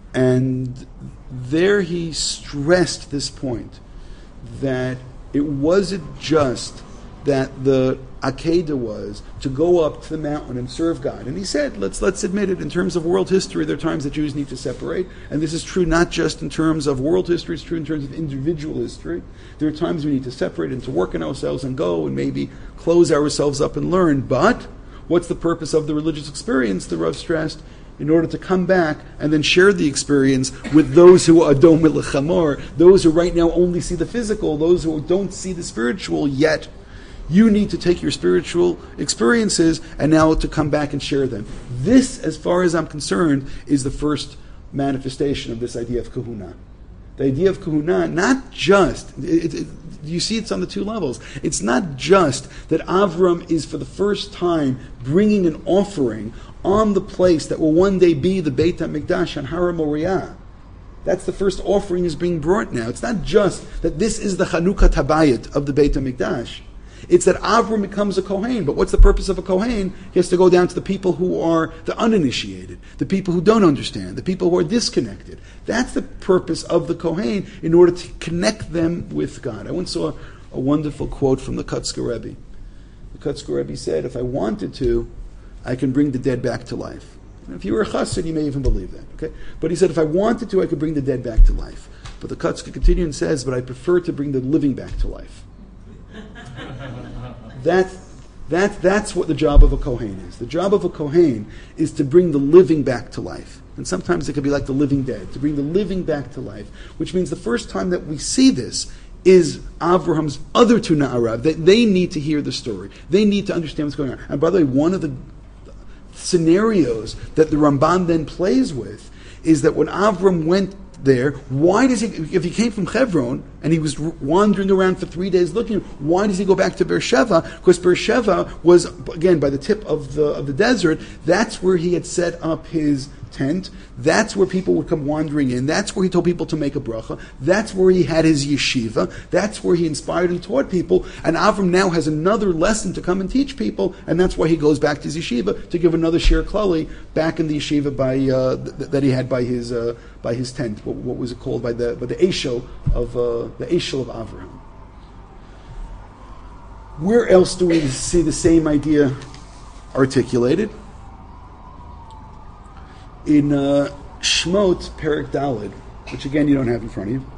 And there he stressed this point, that it wasn't just that the Akedah was to go up to the mountain and serve God. And he said, let's let's admit it, in terms of world history, there are times that Jews need to separate. And this is true not just in terms of world history, it's true in terms of individual history. There are times we need to separate and to work on ourselves and go and maybe close ourselves up and learn. But what's the purpose of the religious experience, the Rav stressed? In order to come back and then share the experience with those who are Adom L'Chamor, those who right now only see the physical, those who don't see the spiritual yet. You need to take your spiritual experiences and now to come back and share them. This, as far as I'm concerned, is the first manifestation of this idea of kahuna. The idea of kahuna, not just, it, it, you see it's on the two levels. It's not just that Avram is for the first time bringing an offering on the place that will one day be the Beit HaMikdash on Har Moriah. That's the first offering is being brought now. It's not just that this is the Chanukah Tabayit of the Beit HaMikdash. It's that Avram becomes a Kohen. But what's the purpose of a Kohen? He has to go down to the people who are the uninitiated, the people who don't understand, the people who are disconnected. That's the purpose of the Kohen, in order to connect them with God. I once saw a wonderful quote from the Kotzker Rebbe. The Kotzker Rebbe said, if I wanted to, I can bring the dead back to life. And if you were a chassid, you may even believe that. Okay, But he said, if I wanted to, I could bring the dead back to life. But the Kotzker continues and says, but I prefer to bring the living back to life. That, that, that's what the job of a Kohen is. The job of a Kohen is to bring the living back to life. And sometimes it could be like the living dead, to bring the living back to life, which means the first time that we see this is Avraham's other two Na'arav, that they need to hear the story. They need to understand what's going on. And by the way, one of the scenarios that the Ramban then plays with is that when Avram went there, why does he, if he came from Hebron and he was wandering around for three days looking, why does he go back to Beersheba? Because Beersheba was, again, by the tip of the of the desert. That's where he had set up his tent. That's where people would come wandering in. That's where he told people to make a bracha. That's where he had his yeshiva. That's where he inspired and taught people. And Avram now has another lesson to come and teach people, and that's why he goes back to his yeshiva to give another shir klali back in the yeshiva by uh, th- that he had by his uh, by his tent. What, what was it called? By the by the eshel of uh, the eshel of Avram. Where else do we see the same idea articulated? In uh, Shmot, Perek Daled, which again you don't have in front of you.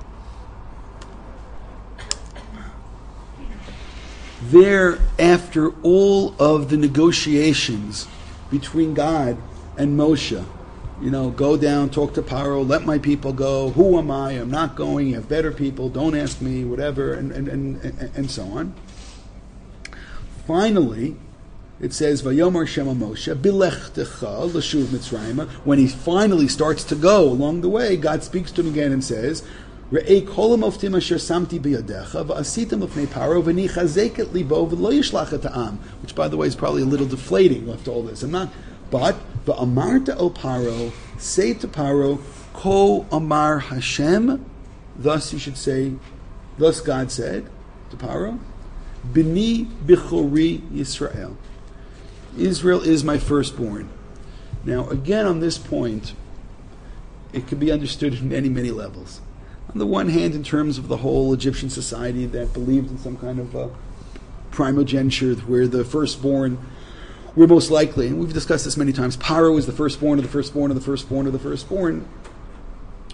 There, after all of the negotiations between God and Moshe, you know, go down, talk to Paro, let my people go, who am I, I'm not going, you have better people, don't ask me, whatever, and, and, and, and, and so on. Finally, it says, Vayomer Shema Moshe, Bilechtecha l'shuv Mitzrayim. When he finally starts to go along the way, God speaks to him again and says, Re'ei kol ha'moftim asher samti biyadecha, v'asitem l'fnei Paro, v'nichazek et libo, v'lo yishlach et ha'am. Which, by the way, is probably a little deflating after all this. I'm not, but, v'amarta el Paro, say to Paro, Ko amar Hashem, thus you should say, thus God said to Paro, B'ni bichori Yisrael. Israel is my firstborn. Now, again, on this point, it can be understood in many, many levels. On the one hand, in terms of the whole Egyptian society that believed in some kind of uh, primogeniture, where the firstborn were most likely, and we've discussed this many times, Paro is the firstborn of the firstborn of the firstborn of the firstborn.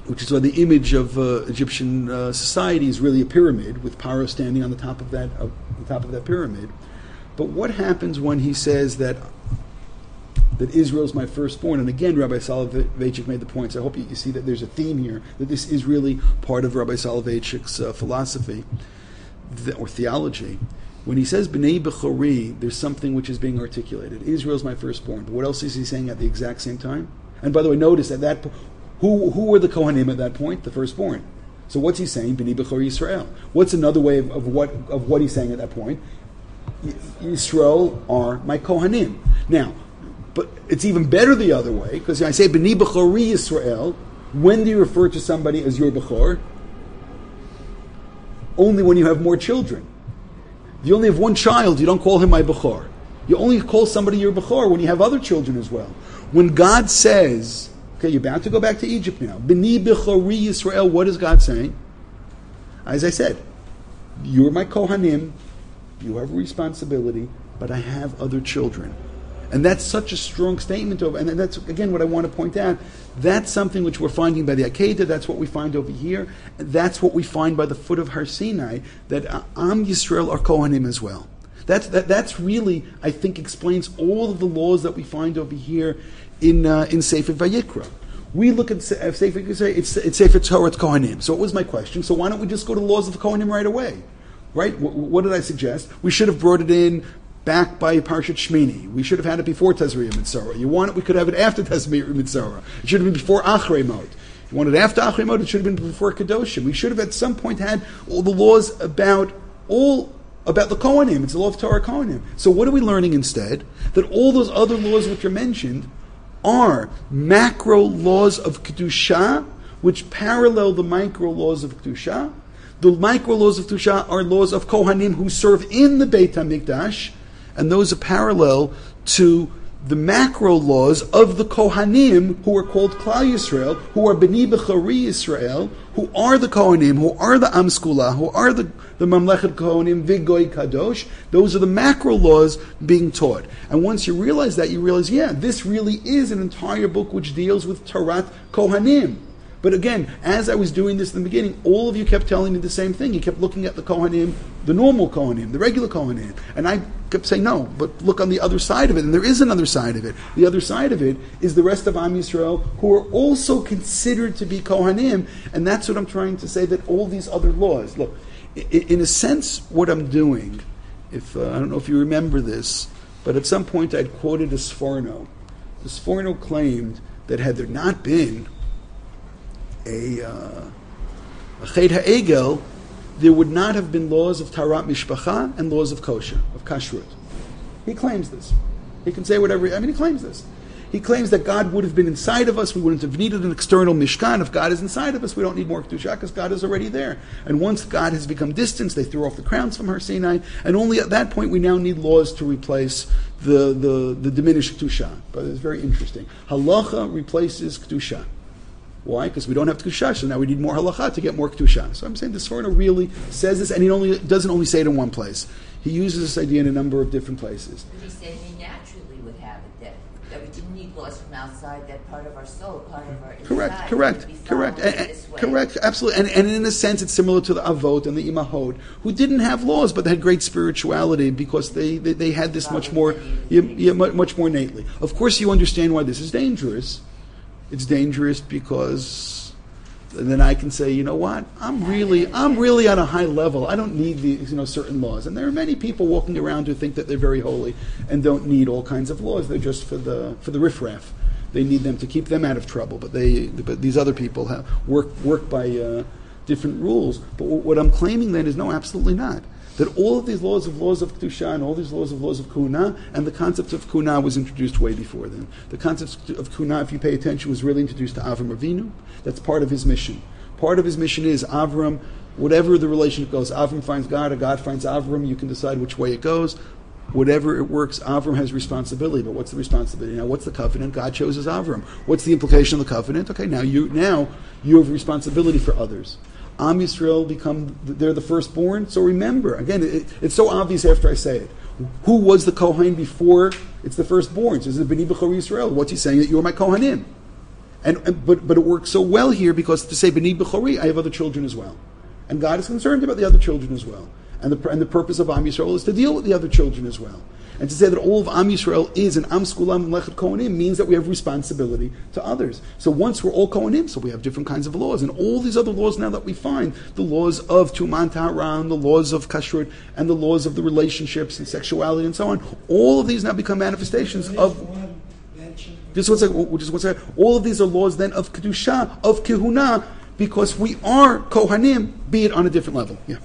which is why the image of uh, Egyptian uh, society is really a pyramid with Paro standing on the top of that, uh, the top of that pyramid. But what happens when he says that that Israel's my firstborn? And again, Rabbi Soloveitchik made the point, so I hope you, you see that there's a theme here, that this is really part of Rabbi Soloveitchik's uh, philosophy th- or theology. When he says B'nai Bechori, there's something which is being articulated. Israel's my firstborn. But what else is he saying at the exact same time? And by the way, notice at that po- who who were the Kohanim at that point? The firstborn. So what's he saying? B'nai Bechori Yisrael. What's another way of, of what of what he's saying at that point? Y- Yisrael are my Kohanim. Now, but it's even better the other way, because I say B'nai Bechori Yisrael, when do you refer to somebody as your Bechor? Only when you have more children. If you only have one child, you don't call him my Bechor. You only call somebody your Bechor when you have other children as well. When God says, okay, you're about to go back to Egypt now, B'nai Bechori Yisrael, what is God saying? As I said, you're my Kohanim, you have a responsibility, but I have other children. And that's such a strong statement of, and that's again what I want to point out. That's something which we're finding by the Akedah. That's what we find over here. That's what we find by the foot of Har Sinai. That Am Yisrael are Kohanim as well. That's that. That's really, I think, explains all of the laws that we find over here in uh, in Sefer Vayikra. We look at uh, Sefer Vayikra. It's it's Sefer Torah Kohanim. So what was my question? So why don't we just go to the laws of the Kohanim right away? Right? W- what did I suggest? We should have brought it in back by Parshat Shmini. We should have had it before Tezriya Mitzorah. You want it, we could have it after Tezriya Mitzorah. It should have been before Achrei Mot. You want it after Achrei Mot, it should have been before Kedoshim. We should have at some point had all the laws about all about the Kohanim. It's the law of Torah Kohanim. So what are we learning instead? That all those other laws which are mentioned are macro laws of Kedusha, which parallel the micro laws of Kedusha. The micro laws of Kedusha are laws of Kohanim who serve in the Beit HaMikdash, and those are parallel to the macro laws of the Kohanim, who are called Klal Yisrael, who are B'nai Bechori Yisrael, who are the Kohanim, who are the Am Skula, who are the, the Mamlechet Kohanim, Vigoy Kadosh. Those are the macro laws being taught. And once you realize that, you realize, yeah, this really is an entire book which deals with Torat Kohanim. But again, as I was doing this in the beginning, all of you kept telling me the same thing. You kept looking at the Kohanim, the normal Kohanim, the regular Kohanim. And I kept saying, no, but look on the other side of it. And there is another side of it. The other side of it is the rest of Am Yisrael, who are also considered to be Kohanim. And that's what I'm trying to say, that all these other laws. Look, in a sense, what I'm doing, if uh, I don't know if you remember this, but at some point I'd quoted a Sforno. The Sforno claimed that had there not been a uh, a Ched HaEgel, there would not have been laws of Tarat Mishpacha and laws of kosher, of kashrut. He claims this. He can say whatever, I mean, he claims this. He claims that God would have been inside of us, we wouldn't have needed an external Mishkan. If God is inside of us, we don't need more Kedusha, because God is already there. And once God has become distant, they threw off the crowns from Har Sinai, and only at that point we now need laws to replace the, the, the diminished Kedusha. But it's very interesting. Halacha replaces Kedusha. Why? Because we don't have Kedusha, so now we need more halacha to get more Kedusha. So I'm saying the Sforno really says this, and he only doesn't only say it in one place. He uses this idea in a number of different places. But he said we naturally would have it, that, that we didn't need laws from outside, that part of our soul, part of our inside. Correct, correct, correct, and, and, correct, absolutely. And, and in a sense, it's similar to the Avot and the Imahot, who didn't have laws, but they had great spirituality because they, they, they had this much more, yeah, yeah, much more innately. Of course, you understand why this is dangerous. It's dangerous because then I can say, you know what, I'm really, I'm really on a high level. I don't need these, you know, certain laws. And there are many people walking around who think that they're very holy and don't need all kinds of laws. They're just for the for the riffraff. They need them to keep them out of trouble. But they, but these other people have work work by uh, different rules. But what I'm claiming then is no, absolutely not. That all of these laws of laws of Kedusha and all these laws of laws of Kuna, and the concept of Kuna was introduced way before then. The concept of Kuna, if you pay attention, was really introduced to Avram Avinu. That's part of his mission. Part of his mission is Avram, whatever the relationship goes, Avram finds God or God finds Avram, you can decide which way it goes. Whatever it works, Avram has responsibility. But what's the responsibility? Now, what's the covenant? God chooses Avram. What's the implication of the covenant? Okay, now you now you have responsibility for others. Am Yisrael become, they're the firstborn. So remember, again, it, it's so obvious after I say it. Who was the Kohen before it's the firstborn? So this is B'nai Bechor Yisrael. What's he saying? That you are my Kohanim. And, and but but it works so well here because to say B'ni B'chori, I have other children as well, and God is concerned about the other children as well, and the and the purpose of Am Yisrael is to deal with the other children as well. And to say that all of Am Yisrael is an Am Skulam Lechet Kohanim means that we have responsibility to others. So once we're all Kohanim, so we have different kinds of laws. And all these other laws now that we find, the laws of Tuman Taharan, the laws of Kashrut, and the laws of the relationships and sexuality and so on, all of these now become manifestations of... Just one second, just one second. All of these are laws then of Kedusha, of Kehuna, because we are Kohanim, be it on a different level. Yeah.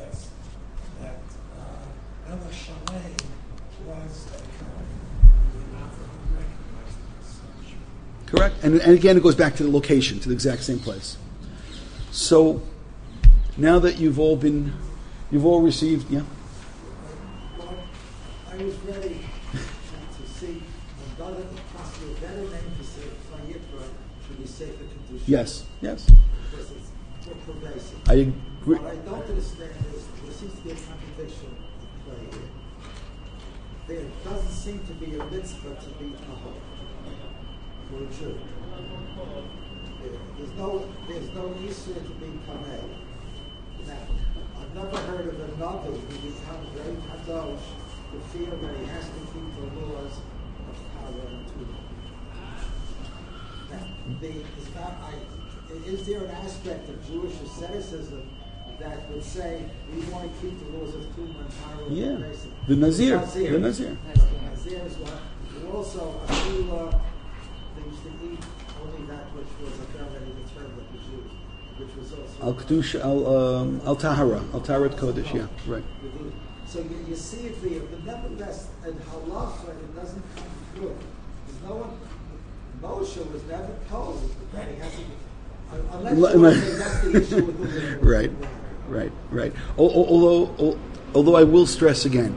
Correct, and, and again, it goes back to the location, to the exact same place. So, now that you've all been, you've all received, yeah. Well, I was ready to see a better, possibly a better name to say Chayitra should be Sefer Kedusha. Yes, yes. Because it's more pervasive. I agree. What I don't understand is there seems to be a contradiction at play here. There doesn't seem to be a mitzvah to be tahor. For a Jew. There's no, there's no Yisra to be Kameh. Now, I've never heard of a Navi who becomes very kadosh to feel that he has to keep the laws of Torah and Tudah. Now, the, is, not, I, is there an aspect of Jewish asceticism that would say we want to keep the laws of Tudah and Torah? Yeah, the Nazir, Nazir. the Nazir. Nazir is one. And also, a few uh, things to eat only that which was a family term that was used, which was also Al Kedusha, Al um, Al Tahara, Al Taharat Kodesh. Yeah, right. So you, you see it there, but nevertheless, in halacha it doesn't come through. There's no one. Moshe was never told that he has to. Unless you want to say that's the issue with the Right, right, right. Al- al- Although, although I will stress again,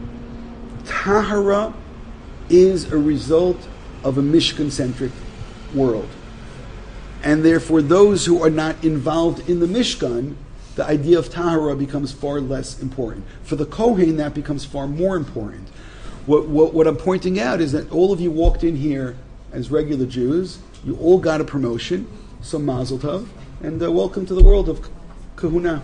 Tahara is a result of a Mishkan-centric world. And therefore, those who are not involved in the Mishkan, the idea of Tahara becomes far less important. For the Kohen, that becomes far more important. What, what, what I'm pointing out is that all of you walked in here as regular Jews, you all got a promotion, so Mazel Tov, and uh, welcome to the world of Kahuna.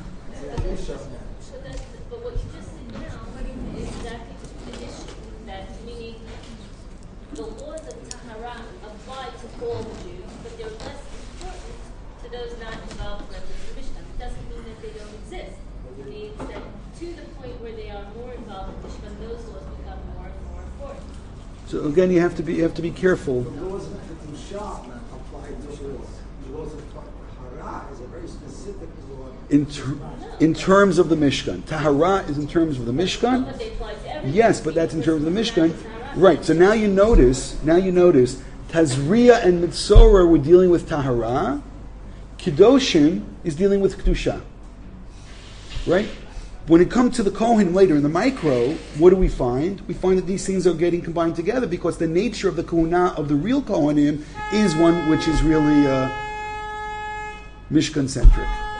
So that's, but what you just said now is exactly the issue. That meaning the laws of Tahara apply to all Jews, but they're less important to those not involved in the Mishnah. It doesn't mean that they don't exist. It means that to the point where they are more involved in Mishnah, those laws become more and more important. So again, you have to be you have to be careful. The laws of Kedusha apply to laws. The laws of Tahara is a very specific law. In, ter- in terms of the Mishkan. Tahara is in terms of the Mishkan. But they apply to everything. Yes, but that's in terms of the Mishkan. Right, so now you notice, now you notice, Tazriya and Mitzorah were dealing with Tahara. Kedoshim is dealing with Kedusha. Right? When it comes to the Kohen later in the micro, what do we find? We find that these things are getting combined together because the nature of the Kohuna of the real Kohanim is one which is really uh, Mishkan-centric.